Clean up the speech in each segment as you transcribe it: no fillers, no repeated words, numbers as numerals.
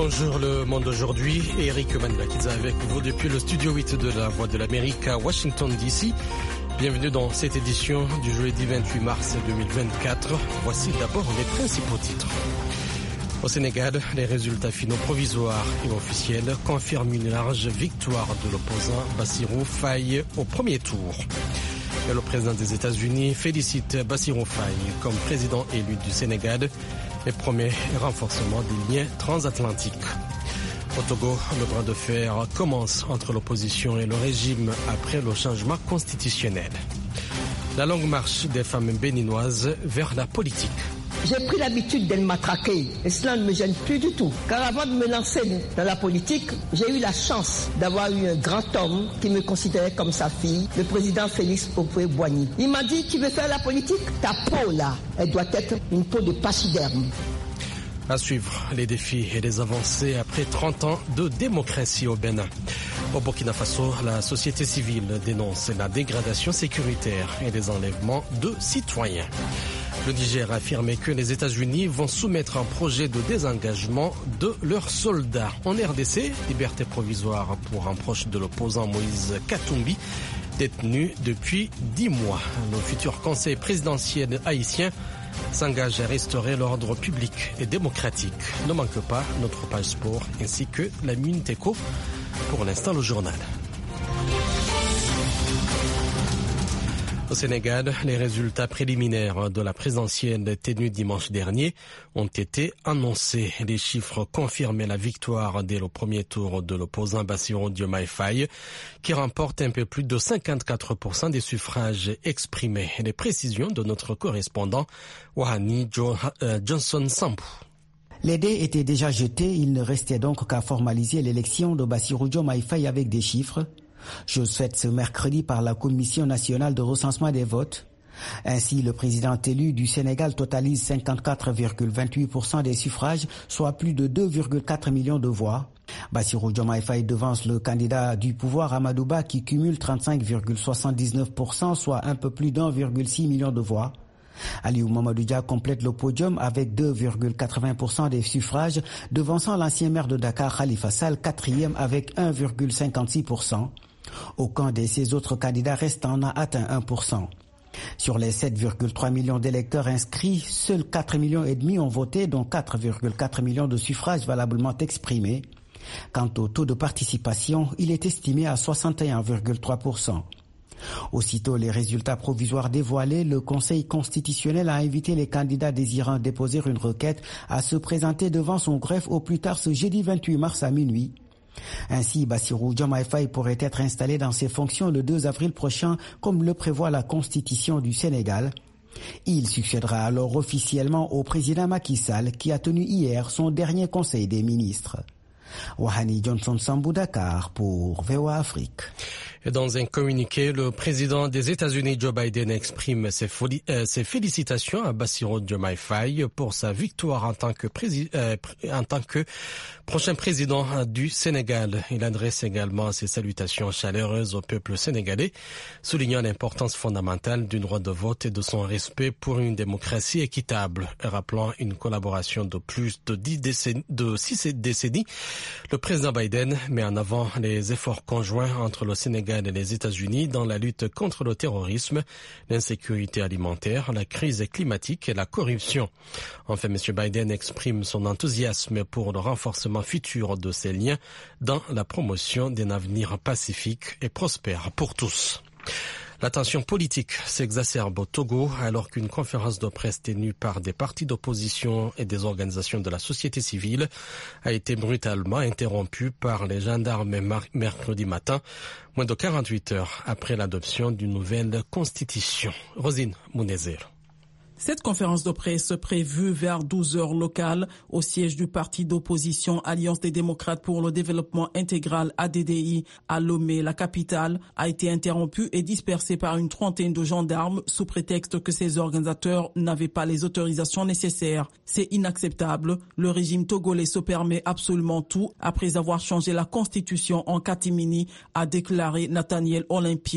Bonjour le monde d'aujourd'hui, Eric Manouakidza avec vous depuis le studio 8 de la Voix de l'Amérique à Washington DC. Bienvenue dans cette édition du jeudi 28 mars 2024. Voici d'abord les principaux titres. Au Sénégal, les résultats finaux provisoires et officiels confirment une large victoire de l'opposant Bassirou Faye au premier tour. Et le président des États-Unis félicite Bassirou Faye comme président élu du Sénégal et promet le renforcement des liens transatlantiques. Au Togo, le bras de fer commence entre l'opposition et le régime après le changement constitutionnel. La longue marche des femmes béninoises vers la politique. J'ai pris l'habitude d'être matraquée et cela ne me gêne plus du tout. Car avant de me lancer dans la politique, j'ai eu la chance d'avoir eu un grand homme qui me considérait comme sa fille, le président Félix Houphouët-Boigny. Il m'a dit, tu veux faire la politique? Ta peau là, elle doit être une peau de pachyderme. À suivre les défis et les avancées après 30 ans de démocratie au Bénin. Au Burkina Faso, la société civile dénonce la dégradation sécuritaire et les enlèvements de citoyens. Le Niger a affirmé que les États-Unis vont soumettre un projet de désengagement de leurs soldats. En RDC, liberté provisoire pour un proche de l'opposant Moïse Katumbi, détenu depuis 10 mois. Le futur conseil présidentiel haïtien s'engage à restaurer l'ordre public et démocratique. Ne manque pas notre page sport ainsi que la Minute Éco. Pour l'instant, le journal. Au Sénégal, les résultats préliminaires de la présidentielle tenue dimanche dernier ont été annoncés. Les chiffres confirmaient la victoire dès le premier tour de l'opposant Bassirou Diomaye Faye, qui remporte un peu plus de 54% des suffrages exprimés. Les précisions de notre correspondant Wahani Johnson Sambou. Les dés étaient déjà jetés, il ne restait donc qu'à formaliser l'élection de Bassirou Diomaye Faye avec des chiffres. Chose faite ce mercredi par la Commission nationale de recensement des votes. Ainsi, le président élu du Sénégal totalise 54,28% des suffrages, soit plus de 2,4 millions de voix. Bassirou Diomaye Faye devance le candidat du pouvoir Amadou Ba qui cumule 35,79%, soit un peu plus d'1,6 million de voix. Aliou Mamadou Dia complète le podium avec 2,80% des suffrages, devançant l'ancien maire de Dakar Khalifa Sall, quatrième avec 1,56%. Aucun de ces autres candidats restants n'a atteint 1%. Sur les 7,3 millions d'électeurs inscrits, seuls 4,5 millions ont voté, dont 4,4 millions de suffrages valablement exprimés. Quant au taux de participation, il est estimé à 61,3%. Aussitôt les résultats provisoires dévoilés, le Conseil constitutionnel a invité les candidats désirant déposer une requête à se présenter devant son greffe au plus tard ce jeudi 28 mars à minuit. Ainsi, Bassirou Diomaye Faye pourrait être installé dans ses fonctions le 2 avril prochain, comme le prévoit la Constitution du Sénégal. Il succédera alors officiellement au président Macky Sall, qui a tenu hier son dernier Conseil des ministres. Wahani Johnson Sambou, Dakar pour VOA Afrique. Dans un communiqué, le président des États-Unis, Joe Biden, exprime ses félicitations à Bassirou Diomaye Faye pour sa victoire en tant que prochain président du Sénégal. Il adresse également ses salutations chaleureuses au peuple sénégalais, soulignant l'importance fondamentale du droit de vote et de son respect pour une démocratie équitable, rappelant une collaboration de plus de 6 décennies. Le président Biden met en avant les efforts conjoints entre le Sénégal et les États-Unis dans la lutte contre le terrorisme, l'insécurité alimentaire, la crise climatique et la corruption. Enfin, M. Biden exprime son enthousiasme pour le renforcement futur de ces liens dans la promotion d'un avenir pacifique et prospère pour tous. La tension politique s'exacerbe au Togo alors qu'une conférence de presse tenue par des partis d'opposition et des organisations de la société civile a été brutalement interrompue par les gendarmes mercredi matin, moins de 48 heures après l'adoption d'une nouvelle constitution. Rosine Mounezero. Cette conférence de presse prévue vers 12 heures locales au siège du parti d'opposition Alliance des démocrates pour le développement intégral ADDI à Lomé, la capitale, a été interrompue et dispersée par une trentaine de gendarmes sous prétexte que ses organisateurs n'avaient pas les autorisations nécessaires. C'est inacceptable. Le régime togolais se permet absolument tout après avoir changé la constitution en catimini, a déclaré Nathaniel Olympio,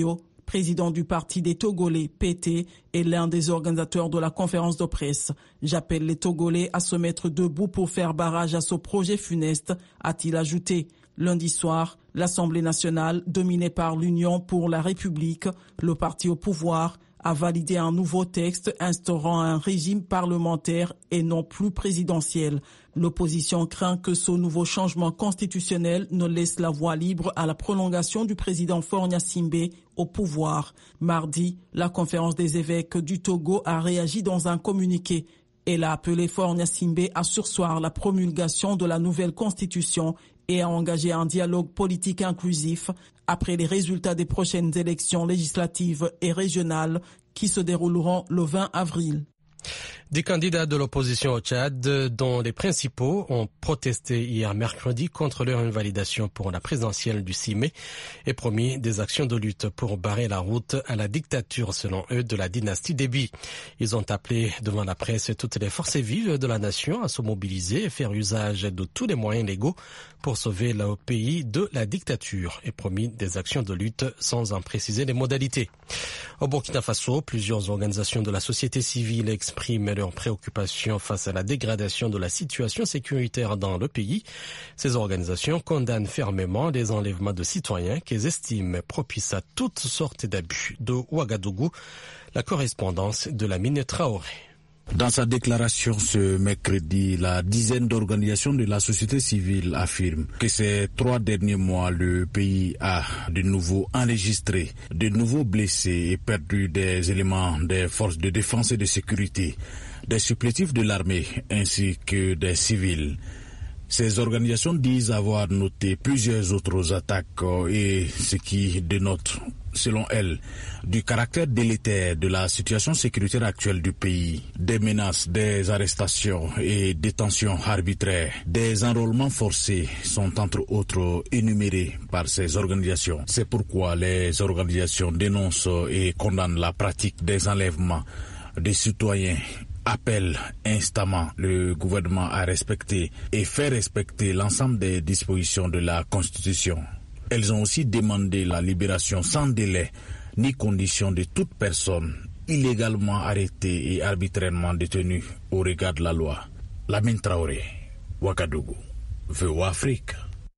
président du parti des Togolais, PT, est l'un des organisateurs de la conférence de presse. J'appelle les Togolais à se mettre debout pour faire barrage à ce projet funeste, a-t-il ajouté. Lundi soir, l'Assemblée nationale, dominée par l'Union pour la République, le parti au pouvoir, a validé un nouveau texte instaurant un régime parlementaire et non plus présidentiel. L'opposition craint que ce nouveau changement constitutionnel ne laisse la voie libre à la prolongation du président Faure Gnassingbé au pouvoir. Mardi, la conférence des évêques du Togo a réagi dans un communiqué. Elle a appelé Faure Gnassingbé à surseoir la promulgation de la nouvelle constitution et a engagé un dialogue politique inclusif après les résultats des prochaines élections législatives et régionales qui se dérouleront le 20 avril. Des candidats de l'opposition au Tchad, dont les principaux, ont protesté hier mercredi contre leur invalidation pour la présidentielle du 6 mai et promis des actions de lutte pour barrer la route à la dictature, selon eux, de la dynastie Déby. Ils ont appelé devant la presse toutes les forces vives de la nation à se mobiliser et faire usage de tous les moyens légaux pour sauver le pays de la dictature et promis des actions de lutte sans en préciser les modalités. Au Burkina Faso, plusieurs organisations de la société civile expriment leurs préoccupations face à la dégradation de la situation sécuritaire dans le pays. Ces organisations condamnent fermement les enlèvements de citoyens qu'elles estiment propices à toutes sortes d'abus. De Ouagadougou, la correspondance de Lamine Traoré. Dans sa déclaration ce mercredi, la dizaine d'organisations de la société civile affirme que ces 3 derniers mois, le pays a de nouveau enregistré, de nouveaux blessés et perdu des éléments des forces de défense et de sécurité, des supplétifs de l'armée ainsi que des civils. Ces organisations disent avoir noté plusieurs autres attaques et ce qui dénote, selon elles, du caractère délétère de la situation sécuritaire actuelle du pays, des menaces, des arrestations et détentions arbitraires, des enrôlements forcés sont entre autres énumérés par ces organisations. C'est pourquoi les organisations dénoncent et condamnent la pratique des enlèvements des citoyens, appelle instamment le gouvernement à respecter et faire respecter l'ensemble des dispositions de la Constitution. Elles ont aussi demandé la libération sans délai ni condition de toute personne illégalement arrêtée et arbitrairement détenue au regard de la loi. Lamine Traoré, Ouagadougou, VOA Afrique.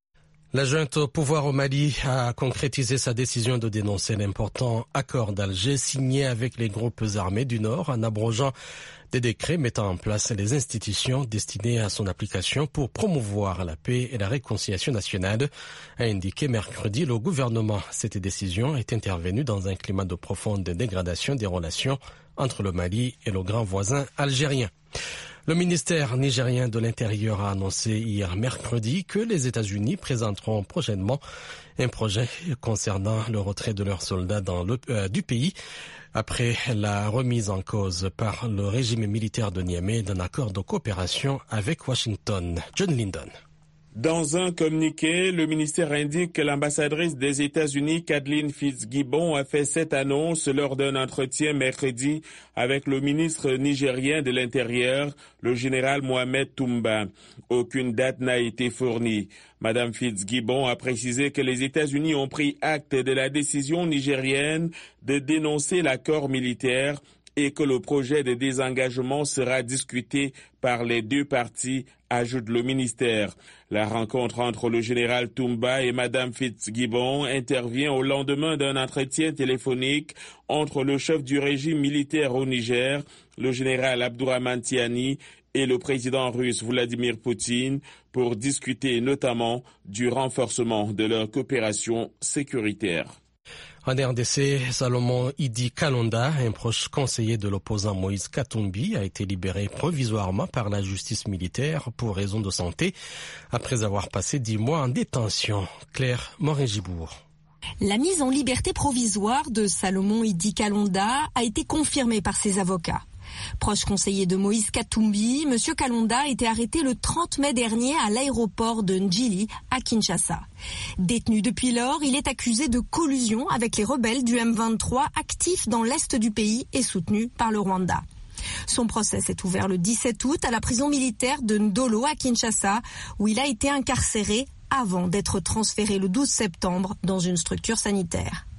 La junte au pouvoir au Mali a concrétisé sa décision de dénoncer l'important accord d'Alger signé avec les groupes armés du Nord en abrogeant des décrets mettant en place les institutions destinées à son application pour promouvoir la paix et la réconciliation nationale, a indiqué mercredi le gouvernement. Cette décision est intervenue dans un climat de profonde dégradation des relations entre le Mali et le grand voisin algérien. Le ministère nigérien de l'Intérieur a annoncé hier mercredi que les États-Unis présenteront prochainement un projet concernant le retrait de leurs soldats du pays après la remise en cause par le régime militaire de Niamey d'un accord de coopération avec Washington. John Lyndon. Dans un communiqué, le ministère indique que l'ambassadrice des États-Unis, Kathleen Fitzgibbon, a fait cette annonce lors d'un entretien mercredi avec le ministre nigérien de l'Intérieur, le général Mohamed Toumba. Aucune date n'a été fournie. Madame Fitzgibbon a précisé que les États-Unis ont pris acte de la décision nigérienne de dénoncer l'accord militaire et que le projet de désengagement sera discuté par les deux parties, ajoute le ministère. La rencontre entre le général Toumba et Madame Fitzgibbon intervient au lendemain d'un entretien téléphonique entre le chef du régime militaire au Niger, le général Abdourahmane Tiani, et le président russe Vladimir Poutine pour discuter notamment du renforcement de leur coopération sécuritaire. En RDC, Salomon Idi Kalonda, un proche conseiller de l'opposant Moïse Katumbi, a été libéré provisoirement par la justice militaire pour raison de santé, après avoir passé 10 mois en détention. Claire Morin-Gibourg. La mise en liberté provisoire de Salomon Idi Kalonda a été confirmée par ses avocats. Proche conseiller de Moïse Katumbi, M. Kalonda a été arrêté le 30 mai dernier à l'aéroport de Ndjili à Kinshasa. Détenu depuis lors, il est accusé de collusion avec les rebelles du M23 actifs dans l'est du pays et soutenus par le Rwanda. Son procès s'est ouvert le 17 août à la prison militaire de Ndolo à Kinshasa, où il a été incarcéré avant d'être transféré le 12 septembre dans une structure sanitaire.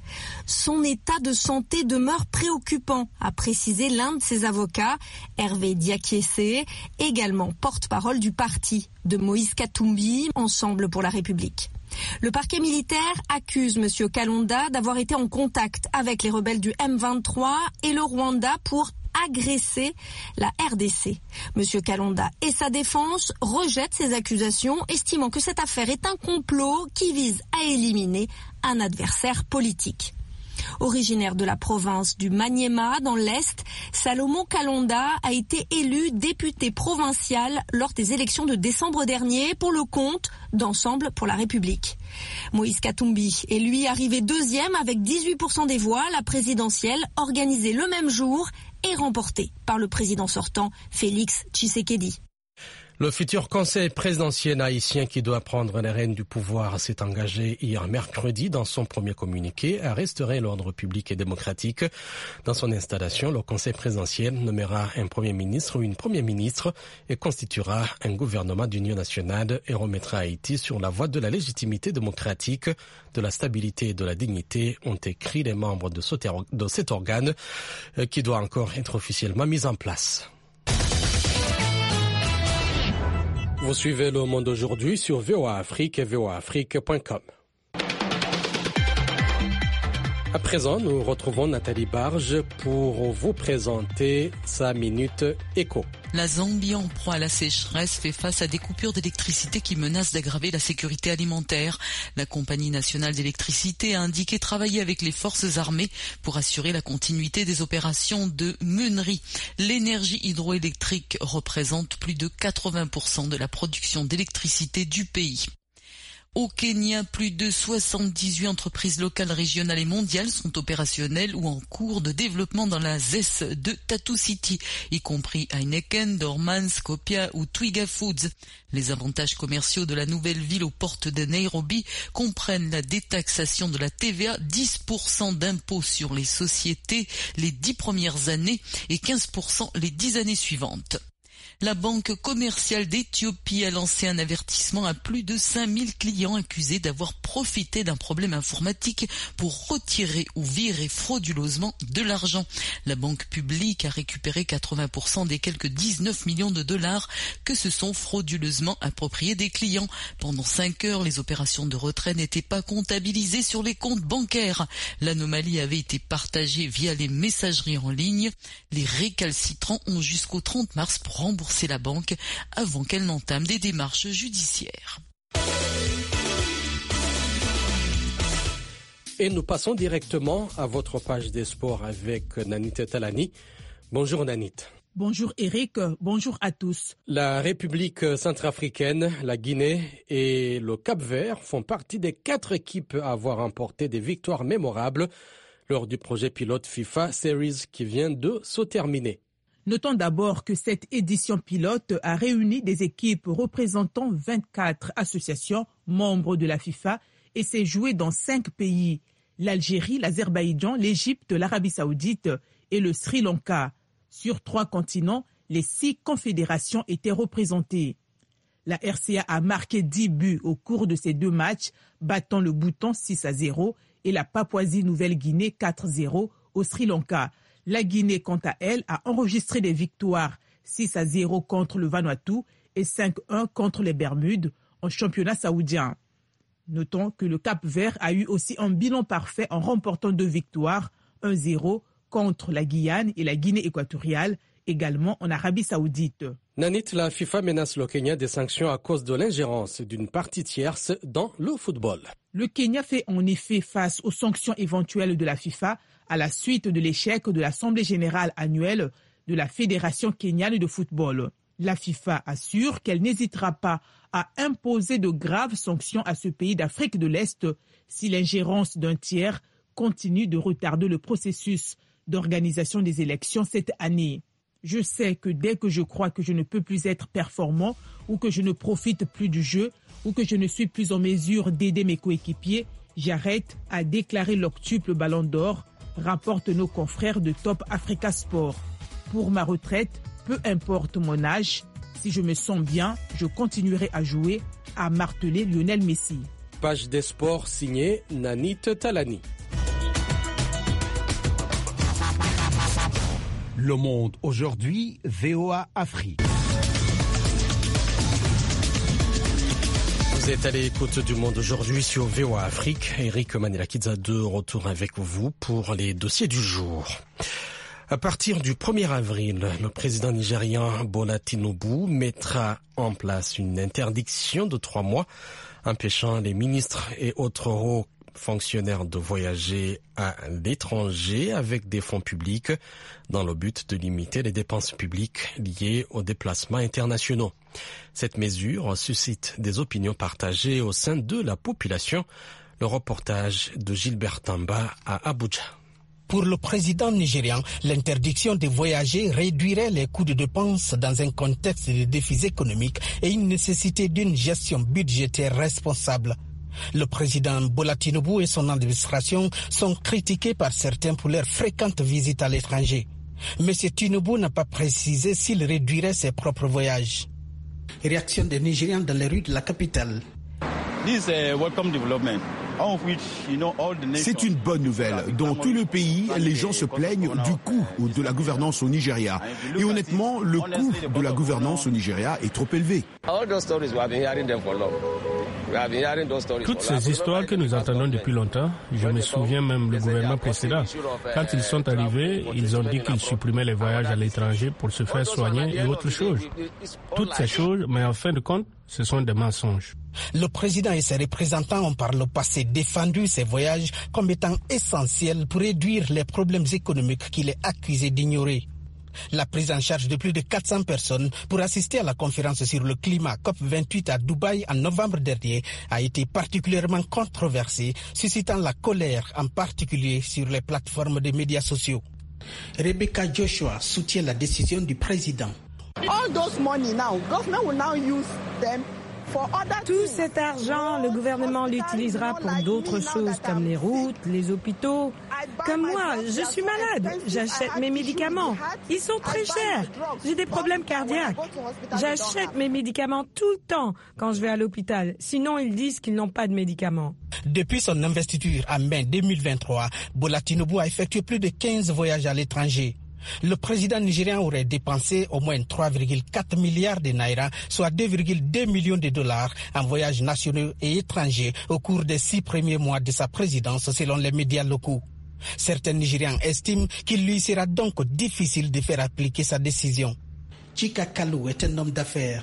Son état de santé demeure préoccupant, a précisé l'un de ses avocats, Hervé Diakiese, également porte-parole du parti de Moïse Katumbi, Ensemble pour la République. Le parquet militaire accuse M. Kalonda d'avoir été en contact avec les rebelles du M23 et le Rwanda pour agresser la RDC. M. Kalonda et sa défense rejettent ces accusations, estimant que cette affaire est un complot qui vise à éliminer un adversaire politique. Originaire de la province du Maniema, dans l'Est, Salomon Kalonda a été élu député provincial lors des élections de décembre dernier pour le compte d'Ensemble pour la République. Moïse Katumbi est lui arrivé deuxième avec 18% des voix, la présidentielle organisée le même jour et remportée par le président sortant Félix Tshisekedi. Le futur conseil présidentiel haïtien qui doit prendre les rênes du pouvoir s'est engagé hier mercredi dans son premier communiqué à restaurer l'ordre public et démocratique. Dans son installation, le conseil présidentiel nommera un premier ministre ou une première ministre et constituera un gouvernement d'union nationale et remettra Haïti sur la voie de la légitimité démocratique, de la stabilité et de la dignité, ont écrit les membres de cet organe qui doit encore être officiellement mis en place. Vous suivez Le Monde aujourd'hui sur VOA Afrique et voaafrique.com. À présent, nous retrouvons Nathalie Barge pour vous présenter sa Minute Éco. La Zambie, en proie à la sécheresse, fait face à des coupures d'électricité qui menacent d'aggraver la sécurité alimentaire. La compagnie nationale d'électricité a indiqué travailler avec les forces armées pour assurer la continuité des opérations de meunerie. L'énergie hydroélectrique représente plus de 80% de la production d'électricité du pays. Au Kenya, plus de 78 entreprises locales, régionales et mondiales sont opérationnelles ou en cours de développement dans la ZES de Tatu City, y compris Heineken, Dormans, Scopia ou Twiga Foods. Les avantages commerciaux de la nouvelle ville aux portes de Nairobi comprennent la détaxation de la TVA, 10% d'impôts sur les sociétés les 10 premières années et 15% les 10 années suivantes. La Banque commerciale d'Éthiopie a lancé un avertissement à plus de 5000 clients accusés d'avoir profité d'un problème informatique pour retirer ou virer frauduleusement de l'argent. La banque publique a récupéré 80% des quelques 19 millions de dollars que se sont frauduleusement appropriés des clients. Pendant 5 heures, les opérations de retrait n'étaient pas comptabilisées sur les comptes bancaires. L'anomalie avait été partagée via les messageries en ligne. Les récalcitrants ont jusqu'au 30 mars pour rembourser la banque avant qu'elle n'entame des démarches judiciaires. Et nous passons directement à votre page des sports avec Nanit Talani. Bonjour Nanit. Bonjour Eric, bonjour à tous. La République centrafricaine, la Guinée et le Cap-Vert font partie des 4 équipes à avoir remporté des victoires mémorables lors du projet pilote FIFA Series qui vient de se terminer. Notons d'abord que cette édition pilote a réuni des équipes représentant 24 associations membres de la FIFA et s'est jouée dans 5 pays, l'Algérie, l'Azerbaïdjan, l'Égypte, l'Arabie saoudite et le Sri Lanka. Sur 3 continents, les 6 confédérations étaient représentées. La RCA a marqué 10 buts au cours de ces 2 matchs, battant le Bhoutan 6-0 et la Papouasie-Nouvelle-Guinée 4-0 au Sri Lanka. La Guinée, quant à elle, a enregistré des victoires 6-0 contre le Vanuatu et 5-1 contre les Bermudes en championnat saoudien. Notons que le Cap-Vert a eu aussi un bilan parfait en remportant 2 victoires, 1-0 contre la Guyane et la Guinée équatoriale, également en Arabie saoudite. Nanit, la FIFA menace le Kenya des sanctions à cause de l'ingérence d'une partie tierce dans le football. Le Kenya fait en effet face aux sanctions éventuelles de la FIFA à la suite de l'échec de l'Assemblée générale annuelle de la Fédération kenyane de football. La FIFA assure qu'elle n'hésitera pas à imposer de graves sanctions à ce pays d'Afrique de l'Est si l'ingérence d'un tiers continue de retarder le processus d'organisation des élections cette année. Je sais que dès que je crois que je ne peux plus être performant ou que je ne profite plus du jeu ou que je ne suis plus en mesure d'aider mes coéquipiers, j'arrête, a déclaré l'octuple Ballon d'Or, rapportent nos confrères de Top Africa Sport. Pour ma retraite, peu importe mon âge, si je me sens bien, je continuerai à jouer, a martelé Lionel Messi. Page des sports signée Nanit Talani. Le Monde aujourd'hui, VOA Afrique. Vous êtes à l'écoute du Monde aujourd'hui sur VOA Afrique. Eric Manilakidza de retour avec vous pour les dossiers du jour. À partir du 1er avril, le président nigérian Bola Tinubu mettra en place une interdiction de 3 mois empêchant les ministres et autres hauts fonctionnaires de voyager à l'étranger avec des fonds publics dans le but de limiter les dépenses publiques liées aux déplacements internationaux. Cette mesure suscite des opinions partagées au sein de la population. Le reportage de Gilbert Tamba à Abuja. Pour le président nigérian, l'interdiction de voyager réduirait les coûts de dépenses dans un contexte de défis économiques et une nécessité d'une gestion budgétaire responsable. Le président Bola Tinubu et son administration sont critiqués par certains pour leurs fréquentes visites à l'étranger. M. Tinubu n'a pas précisé s'il réduirait ses propres voyages. Réaction des Nigérians dans les rues de la capitale. C'est une bonne nouvelle. Dans tout le pays, les gens se plaignent du coût de la gouvernance au Nigeria. Et honnêtement, le coût de la gouvernance au Nigeria est trop élevé. Toutes ces histoires que nous entendons depuis longtemps, je me souviens même le gouvernement précédent. Quand ils sont arrivés, ils ont dit qu'ils supprimaient les voyages à l'étranger pour se faire soigner et autre chose. Toutes ces choses, mais en fin de compte, ce sont des mensonges. Le président et ses représentants ont par le passé défendu ces voyages comme étant essentiels pour réduire les problèmes économiques qu'il est accusé d'ignorer. La prise en charge de plus de 400 personnes pour assister à la conférence sur le climat COP28 à Dubaï en novembre dernier a été particulièrement controversée, suscitant la colère en particulier sur les plateformes des médias sociaux. Rebecca Joshua soutient la décision du président. Tout cet argent, le gouvernement l'utilisera pour d'autres choses comme les routes, les hôpitaux. Comme moi, je suis malade, j'achète mes médicaments. Ils sont très chers. J'ai des problèmes cardiaques. J'achète mes médicaments tout le temps quand je vais à l'hôpital. Sinon, ils disent qu'ils n'ont pas de médicaments. Depuis son investiture en mai 2023, Bola Tinubu a effectué plus de 15 voyages à l'étranger. Le président nigérian aurait dépensé au moins 3,4 milliards de naira, soit 2,2 millions de dollars en voyages nationaux et étrangers au cours des 6 premiers mois de sa présidence, selon les médias locaux. Certains Nigérians estiment qu'il lui sera donc difficile de faire appliquer sa décision. Chika Kalou est un homme d'affaires.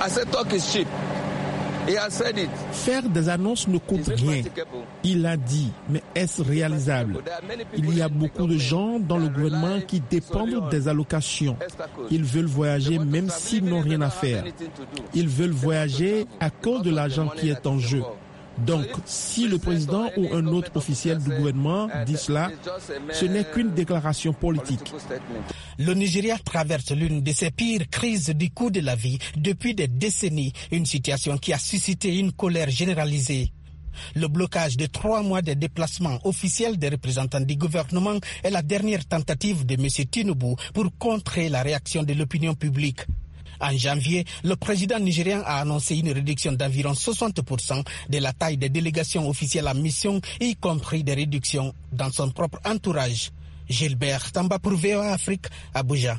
Faire des annonces ne coûte rien. Il a dit, mais est-ce réalisable? Il y a beaucoup de gens dans le gouvernement qui dépendent des allocations. Ils veulent voyager même s'ils n'ont rien à faire. Ils veulent voyager à cause de l'argent qui est en jeu. Donc, si le président ou un autre officiel du gouvernement dit cela, ce n'est qu'une déclaration politique. Le Nigeria traverse l'une de ses pires crises du coût de la vie depuis des décennies, une situation qui a suscité une colère généralisée. Le blocage de 3 mois de déplacements officiels des représentants du gouvernement est la dernière tentative de M. Tinubu pour contrer la réaction de l'opinion publique. En janvier, le président nigérian a annoncé une réduction d'environ 60% de la taille des délégations officielles en mission, y compris des réductions dans son propre entourage. Gilbert Tamba pour VOA Afrique, Abuja.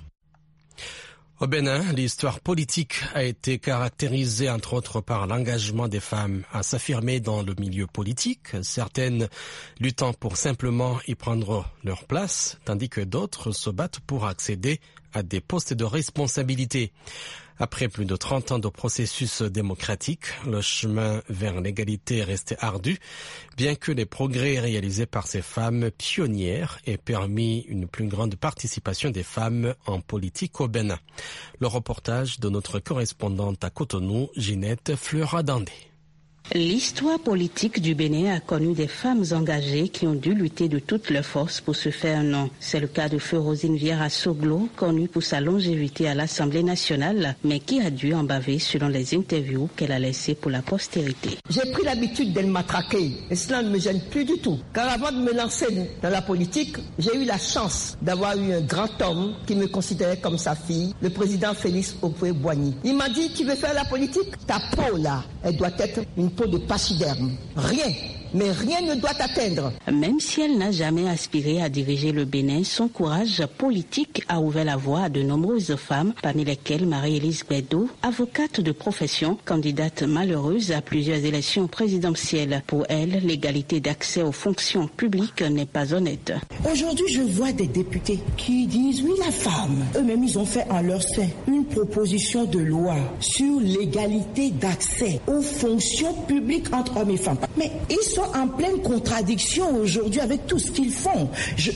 Au Bénin, l'histoire politique a été caractérisée entre autres par l'engagement des femmes à s'affirmer dans le milieu politique, certaines luttant pour simplement y prendre leur place, tandis que d'autres se battent pour accéder à des postes de responsabilité. Après plus de 30 ans de processus démocratique, le chemin vers l'égalité est resté ardu, bien que les progrès réalisés par ces femmes pionnières aient permis une plus grande participation des femmes en politique au Bénin. Le reportage de notre correspondante à Cotonou, Ginette Fleur-Adandé. L'histoire politique du Bénin a connu des femmes engagées qui ont dû lutter de toutes leurs forces pour se faire un nom. C'est le cas de feu Rosine Vieira Soglo, connue pour sa longévité à l'Assemblée nationale, mais qui a dû en baver selon les interviews qu'elle a laissées pour la postérité. J'ai pris l'habitude d'être matraquée et cela ne me gêne plus du tout. Car avant de me lancer dans la politique, j'ai eu la chance d'avoir eu un grand homme qui me considérait comme sa fille, le président Félix Houphouët-Boigny. Il m'a dit, tu veux faire la politique? Ta peau là, elle doit être une peau de pachyderme. Rien mais rien ne doit atteindre. Même si elle n'a jamais aspiré à diriger le Bénin, son courage politique a ouvert la voie à de nombreuses femmes, parmi lesquelles Marie-Élise Guedo, avocate de profession, candidate malheureuse à plusieurs élections présidentielles. Pour elle, l'égalité d'accès aux fonctions publiques n'est pas honnête. Aujourd'hui, je vois des députés qui disent oui, la femme. Eux-mêmes, ils ont fait en leur sein une proposition de loi sur l'égalité d'accès aux fonctions publiques entre hommes et femmes. Mais ils sont en pleine contradiction aujourd'hui avec tout ce qu'ils font.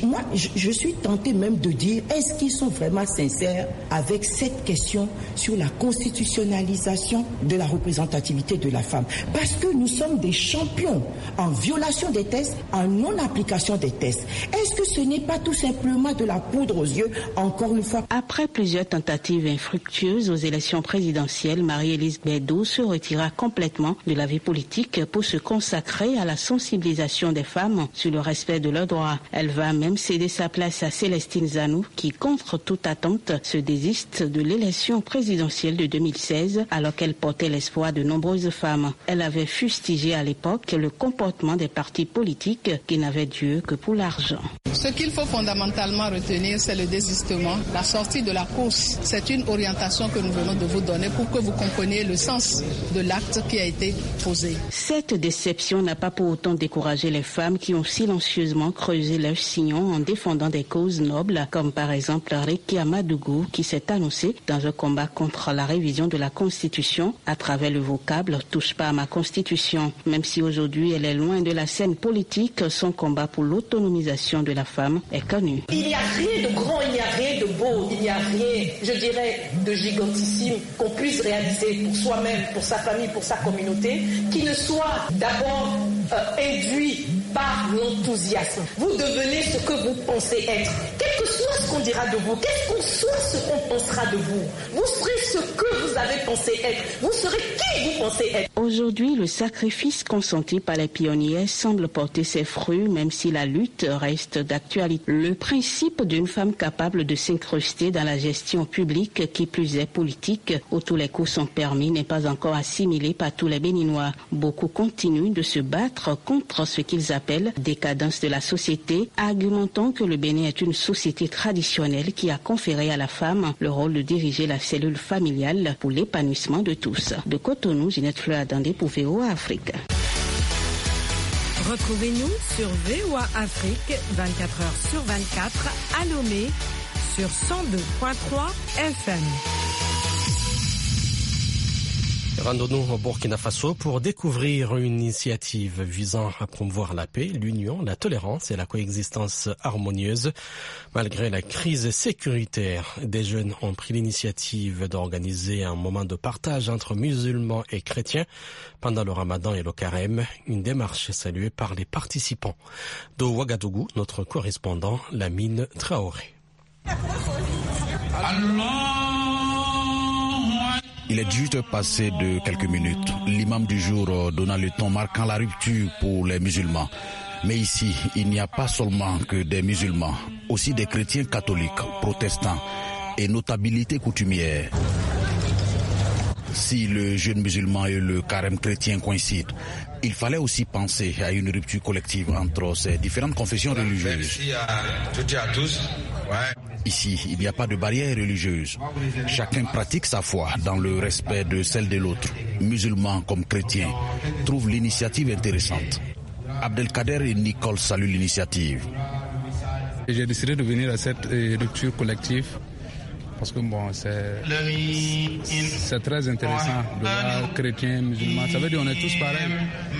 Je suis tentée même de dire, est-ce qu'ils sont vraiment sincères avec cette question sur la constitutionnalisation de la représentativité de la femme? Parce que nous sommes des champions en violation des tests, en non-application des tests. Est-ce que ce n'est pas tout simplement de la poudre aux yeux, encore une fois? Après plusieurs tentatives infructueuses aux élections présidentielles, Marie-Élise Guedo se retira complètement de la vie politique pour se consacrer à la sensibilisation des femmes sur le respect de leurs droits. Elle va même céder sa place à Célestine Zanou, qui, contre toute attente, se désiste de l'élection présidentielle de 2016, alors qu'elle portait l'espoir de nombreuses femmes. Elle avait fustigé à l'époque le comportement des partis politiques qui n'avaient Dieu que pour l'argent. Ce qu'il faut fondamentalement retenir, c'est le désistement, la sortie de la course. C'est une orientation que nous venons de vous donner pour que vous compreniez le sens de l'acte qui a été posé. Cette déception n'a pas pour autant découragé les femmes qui ont silencieusement creusé leur sillon en défendant des causes nobles, comme par exemple Rekia Madougou, qui s'est annoncée dans un combat contre la révision de la Constitution à travers le vocable « touche pas à ma Constitution ». Même si aujourd'hui elle est loin de la scène politique, son combat pour l'autonomisation de la femme est connu. Il n'y a rien de grand, il n'y a rien de beau, il n'y a rien, je dirais, de gigantissime qu'on puisse réaliser pour soi-même, pour sa famille, pour sa communauté, qui ne soit d'abord induit par l'enthousiasme. Vous devenez ce que vous pensez être. Quel que soit ce qu'on dira de vous, quel que soit ce qu'on pensera de vous, vous serez ce que vous avez pensé être. Vous serez qui vous pensez être. Aujourd'hui, le sacrifice consenti par les pionniers semble porter ses fruits, même si la lutte reste d'actualité. Le principe d'une femme capable de s'incruster dans la gestion publique, qui plus est politique, où tous les coups sont permis, n'est pas encore assimilé par tous les Béninois. Beaucoup continuent de se battre contre ce qu'ils appellent décadence de la société, argumentant que le Bénin est une société traditionnelle qui a conféré à la femme le rôle de diriger la cellule familiale pour l'épanouissement de tous. De Cotonou, Ginette Fleur-Adandé pour VOA Afrique. Retrouvez-nous sur VOA Afrique 24h/24 à Lomé sur 102.3 FM. Rendons-nous au Burkina Faso pour découvrir une initiative visant à promouvoir la paix, l'union, la tolérance et la coexistence harmonieuse. Malgré la crise sécuritaire, des jeunes ont pris l'initiative d'organiser un moment de partage entre musulmans et chrétiens pendant le Ramadan et le Carême, une démarche saluée par les participants. De Ouagadougou, notre correspondant Lamine Traoré. Il est juste passé de quelques minutes. L'imam du jour donna le ton marquant la rupture pour les musulmans. Mais ici, il n'y a pas seulement que des musulmans, aussi des chrétiens catholiques, protestants et notabilités coutumières. Si le jeûne musulman et le carême chrétien coïncident, il fallait aussi penser à une rupture collective entre ces différentes confessions religieuses. Merci à toutes et à tous. Ici, il n'y a pas de barrière religieuse. Chacun pratique sa foi dans le respect de celle de l'autre. Musulmans comme chrétiens trouvent l'initiative intéressante. Abdelkader et Nicole saluent l'initiative. J'ai décidé de venir à cette rupture collective parce que c'est très intéressant de voir chrétiens, musulmans. Ça veut dire qu'on est tous pareils.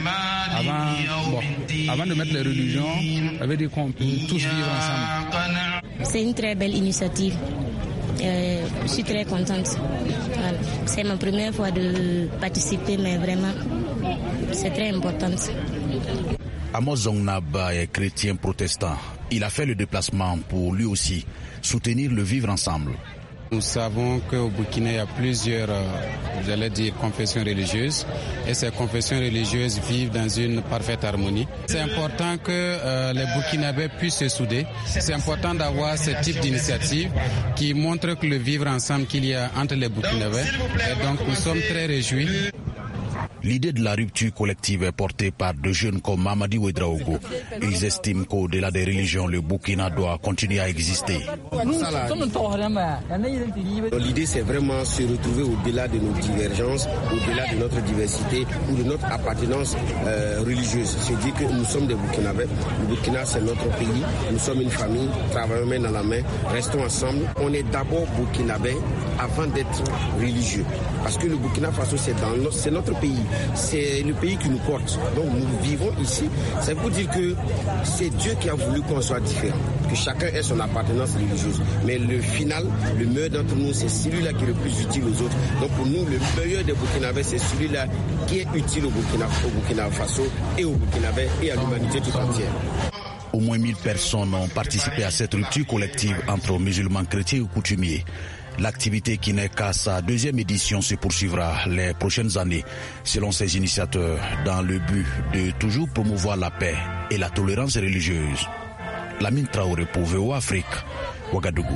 Avant de mettre les religions, ça veut dire qu'on peut tous vivre ensemble. C'est une très belle initiative. Je suis très contente. Voilà. C'est ma première fois de participer, mais vraiment, c'est très important. Amos Zongnaba est chrétien protestant. Il a fait le déplacement pour lui aussi soutenir le vivre ensemble. Nous savons qu'au Burkina, il y a plusieurs, confessions religieuses. Et ces confessions religieuses vivent dans une parfaite harmonie. C'est important que les Burkinabés puissent se souder. C'est important d'avoir ce type d'initiative qui montre que le vivre ensemble qu'il y a entre les Burkinabés. Et donc, nous sommes très réjouis. L'idée de la rupture collective est portée par de jeunes comme Mamadi Ouedraogo. Ils estiment qu'au-delà des religions, le Burkina doit continuer à exister. L'idée, c'est vraiment se retrouver au-delà de nos divergences, au-delà de notre diversité ou de notre appartenance religieuse. Se dire que nous sommes des Burkinabés. Le Burkina, c'est notre pays. Nous sommes une famille. Travaillons main dans la main. Restons ensemble. On est d'abord Burkinabés avant d'être religieux. Parce que le Burkina Faso, c'est notre pays. C'est le pays qui nous porte. Donc nous vivons ici. C'est pour dire que c'est Dieu qui a voulu qu'on soit différents, que chacun ait son appartenance religieuse. Mais le final, le meilleur d'entre nous, c'est celui-là qui est le plus utile aux autres. Donc pour nous, le meilleur des Burkinabés, c'est celui-là qui est utile au Burkina Faso et aux Burkinabés et à l'humanité tout entière. Au moins 1000 personnes ont participé à cette rupture collective entre musulmans, chrétiens et coutumiers. L'activité qui n'est qu'à sa deuxième édition se poursuivra les prochaines années, selon ses initiateurs, dans le but de toujours promouvoir la paix et la tolérance religieuse. Lamine Traoré pour VOA Afrique, Ouagadougou.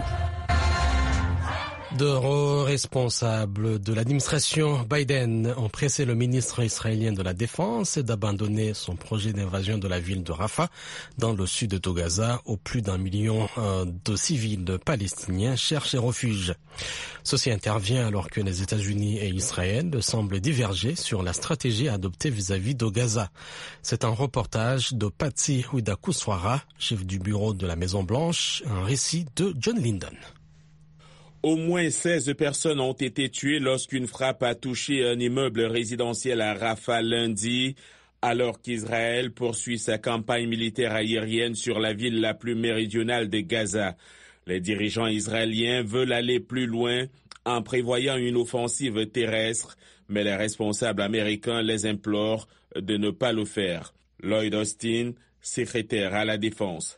De responsables de l'administration Biden ont pressé le ministre israélien de la Défense d'abandonner son projet d'invasion de la ville de Rafah dans le sud de Gaza où plus d'1 million de civils palestiniens cherchent refuge. Ceci intervient alors que les États-Unis et Israël semblent diverger sur la stratégie adoptée vis-à-vis de Gaza. C'est un reportage de Patsy Ouida-Kouswara, chef du bureau de la Maison-Blanche, un récit de John Linden. Au moins 16 personnes ont été tuées lorsqu'une frappe a touché un immeuble résidentiel à Rafah lundi, alors qu'Israël poursuit sa campagne militaire aérienne sur la ville la plus méridionale de Gaza. Les dirigeants israéliens veulent aller plus loin en prévoyant une offensive terrestre, mais les responsables américains les implorent de ne pas le faire. Lloyd Austin, secrétaire à la Défense.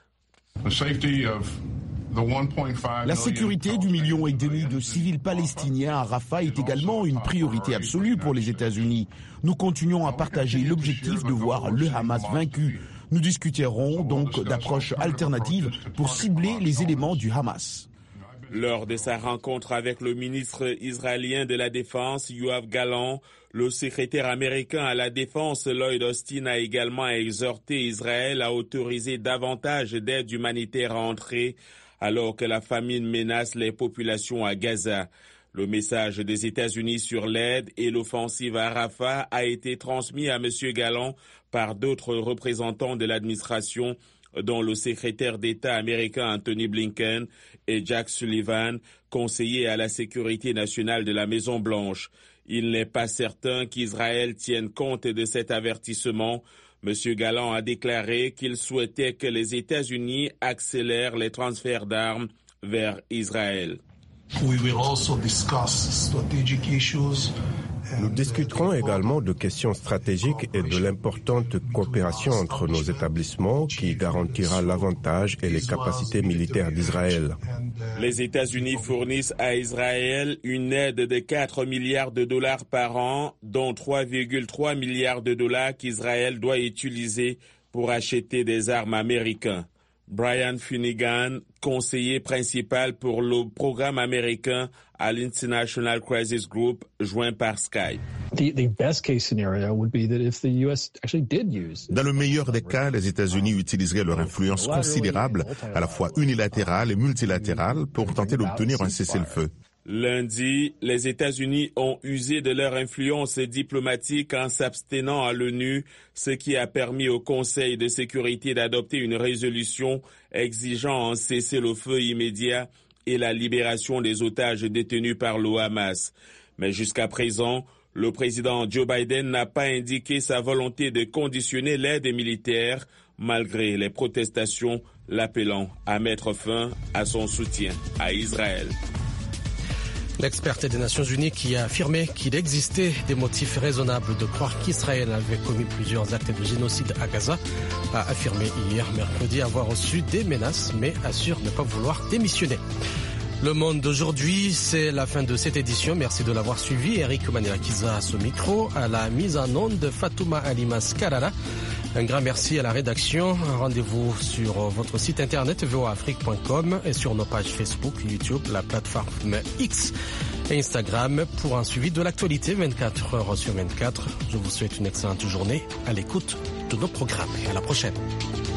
La sécurité du 1,5 million de civils palestiniens à Rafah est également une priorité absolue pour les États-Unis. Nous continuons à partager l'objectif de voir le Hamas vaincu. Nous discuterons donc d'approches alternatives pour cibler les éléments du Hamas. Lors de sa rencontre avec le ministre israélien de la Défense, Yoav Gallant, le secrétaire américain à la Défense, Lloyd Austin, a également exhorté Israël à autoriser davantage d'aide humanitaire à entrer alors que la famine menace les populations à Gaza. Le message des États-Unis sur l'aide et l'offensive à Rafah a été transmis à M. Gallant par d'autres représentants de l'administration, dont le secrétaire d'État américain Anthony Blinken et Jack Sullivan, conseiller à la sécurité nationale de la Maison-Blanche. Il n'est pas certain qu'Israël tienne compte de cet avertissement. M. Gallant a déclaré qu'il souhaitait que les États-Unis accélèrent les transferts d'armes vers Israël. Nous discuterons également de questions stratégiques et de l'importante coopération entre nos établissements qui garantira l'avantage et les capacités militaires d'Israël. Les États-Unis fournissent à Israël une aide de 4 milliards de dollars par an, dont 3,3 milliards de dollars qu'Israël doit utiliser pour acheter des armes américaines. Brian Finnegan, conseiller principal pour le programme américain à l'International Crisis Group, joint par Skype. Dans le meilleur des cas, les États-Unis utiliseraient leur influence considérable, à la fois unilatérale et multilatérale, pour tenter d'obtenir un cessez-le-feu. Lundi, les États-Unis ont usé de leur influence diplomatique en s'abstenant à l'ONU, ce qui a permis au Conseil de sécurité d'adopter une résolution exigeant un cessez-le-feu immédiat et la libération des otages détenus par le Hamas. Mais jusqu'à présent, le président Joe Biden n'a pas indiqué sa volonté de conditionner l'aide militaire, malgré les protestations l'appelant à mettre fin à son soutien à Israël. L'experte des Nations Unies qui a affirmé qu'il existait des motifs raisonnables de croire qu'Israël avait commis plusieurs actes de génocide à Gaza a affirmé hier mercredi avoir reçu des menaces mais assure ne pas vouloir démissionner. Le Monde d'aujourd'hui, c'est la fin de cette édition. Merci de l'avoir suivi. Eric Manilakiza à ce micro, à la mise en onde de Fatouma Alimas Karara. Un grand merci à la rédaction. Rendez-vous sur votre site internet voaafrique.com et sur nos pages Facebook, YouTube, la plateforme X. et Instagram pour un suivi de l'actualité 24 heures sur 24. Je vous souhaite une excellente journée à l'écoute de nos programmes et à la prochaine.